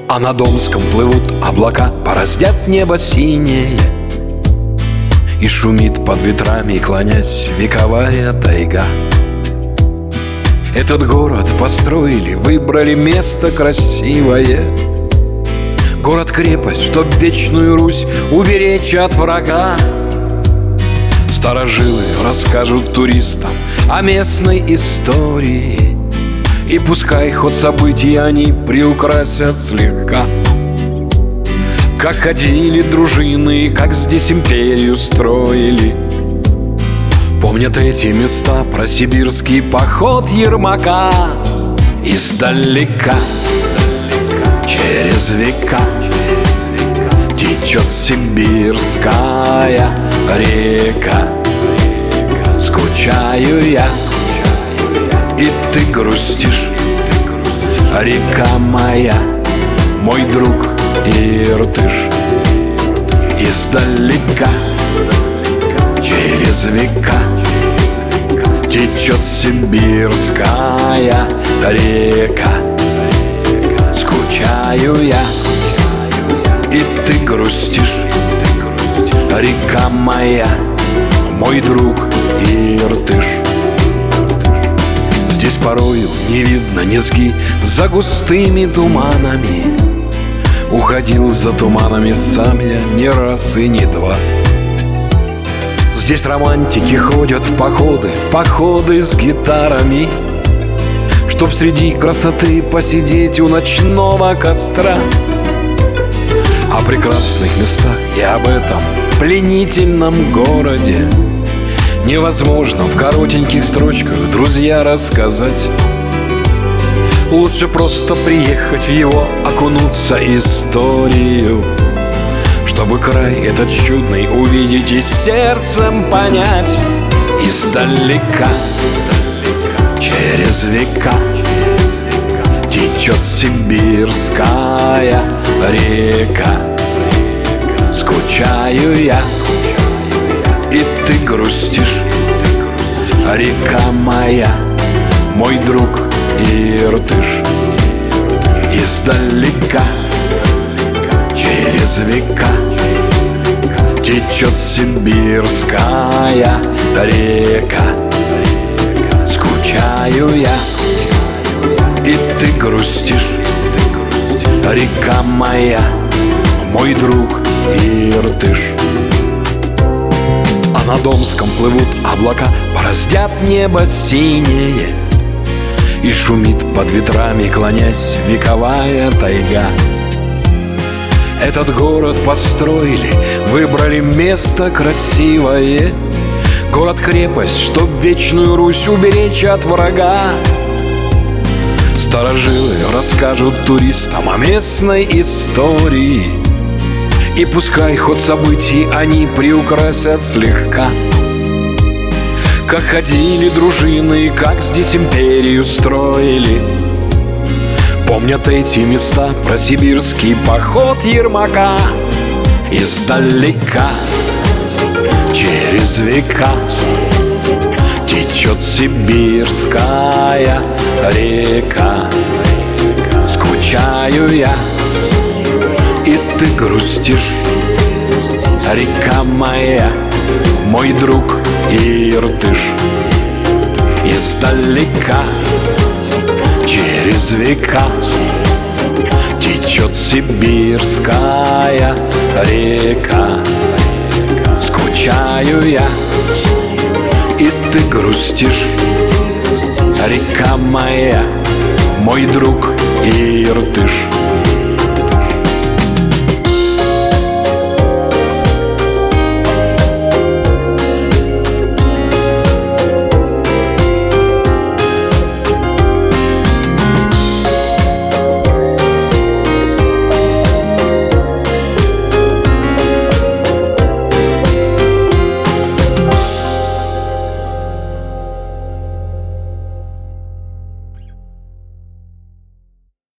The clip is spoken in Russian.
А над Омском плывут облака, бороздят небо синее, и шумит под ветрами, клонясь, вековая тайга. Этот город построили, выбрали место красивое, город-крепость, чтоб вечную Русь уберечь от врага. Старожилы расскажут туристам о местной истории, и пускай ход событий они приукрасят слегка. Как ходили дружины, как здесь империю строили, помнят эти места про сибирский поход Ермака. Издалека, через века, течет сибирская река. Скучаю я, и ты грустишь, река моя, мой друг Иртыш. Издалека, через века, течет сибирская река. Скучаю я, и ты грустишь, река моя, мой друг Иртыш. Здесь порою не видно низги за густыми туманами. Уходил за туманами сам я не раз и не два. Здесь романтики ходят в походы с гитарами, чтоб среди красоты посидеть у ночного костра. О прекрасных местах и об этом пленительном городе невозможно в коротеньких строчках, друзья, рассказать. Лучше просто приехать в его, окунуться историю, чтобы край этот чудный увидеть и сердцем понять. Издалека, через века, течет сибирская река. Скучаю я, и ты грустишь, река моя, мой друг Иртыш. Издалека, через века, течет сибирская река. Скучаю я, и ты грустишь, река моя, мой друг Иртыш. А над Омском плывут облака, бороздят небо синее, и шумит под ветрами, клонясь, вековая тайга. Этот город построили, выбрали место красивое, город-крепость, чтоб вечную Русь уберечь от врага. Старожилы расскажут туристам о местной истории, и пускай ход событий они приукрасят слегка. Как ходили дружины, как здесь империю строили, помнят эти места про сибирский поход Ермака. Издалека, через века, течет сибирская река. Скучаю я, и ты грустишь, река моя, мой друг Иртыш. Издалека, через века, течет сибирская река. Скучаю я, и ты грустишь, река моя, мой друг Иртыш.